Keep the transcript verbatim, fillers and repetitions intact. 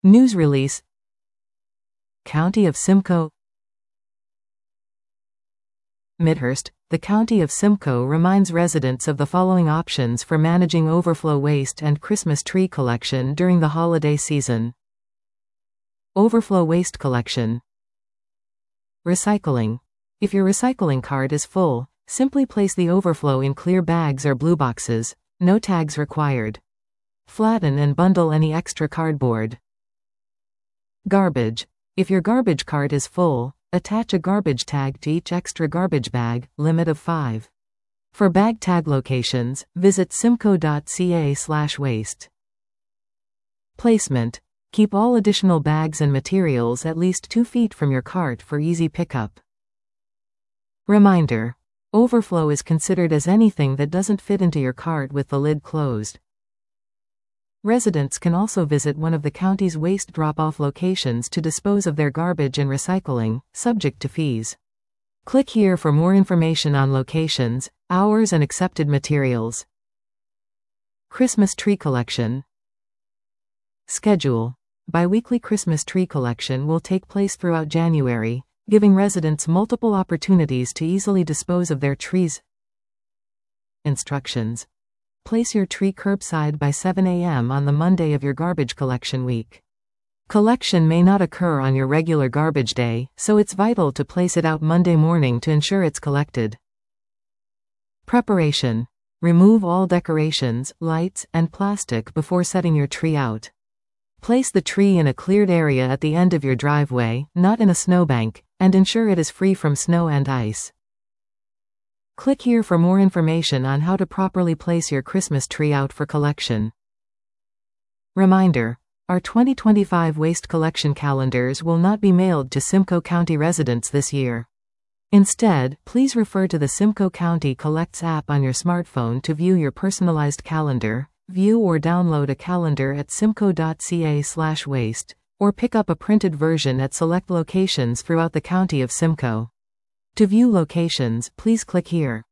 News release. County of Simcoe. Midhurst, the County of Simcoe reminds residents of the following options for managing overflow waste and Christmas tree collection during the holiday season. Overflow waste collection. Recycling. If your recycling cart is full, simply place the overflow in clear bags or blue boxes, no tags required. Flatten and bundle any extra cardboard. Garbage. If your garbage cart is full, attach a garbage tag to each extra garbage bag, limit of five. For bag tag locations, visit simcoe dot c a slash waste. Placement. Keep all additional bags and materials at least two feet from your cart for easy pickup. Reminder. Overflow is considered as anything that doesn't fit into your cart with the lid closed. Residents can also visit one of the county's waste drop-off locations to dispose of their garbage and recycling, subject to fees. Click here for more information on locations, hours and accepted materials. Christmas tree collection. Schedule. Bi-weekly Christmas tree collection will take place throughout January, giving residents multiple opportunities to easily dispose of their trees. Instructions. Place your tree curbside by seven a m on the Monday of your garbage collection week. Collection may not occur on your regular garbage day, so it's vital to place it out Monday morning to ensure it's collected. Preparation. Remove all decorations, lights, and plastic before setting your tree out. Place the tree in a cleared area at the end of your driveway, not in a snowbank, and ensure it is free from snow and ice. Click here for more information on how to properly place your Christmas tree out for collection. Reminder. Our twenty twenty-five waste collection calendars will not be mailed to Simcoe County residents this year. Instead, please refer to the Simcoe County Collects app on your smartphone to view your personalized calendar, view or download a calendar at simcoe dot c a slash waste, or pick up a printed version at select locations throughout the County of Simcoe. To view locations, please click here.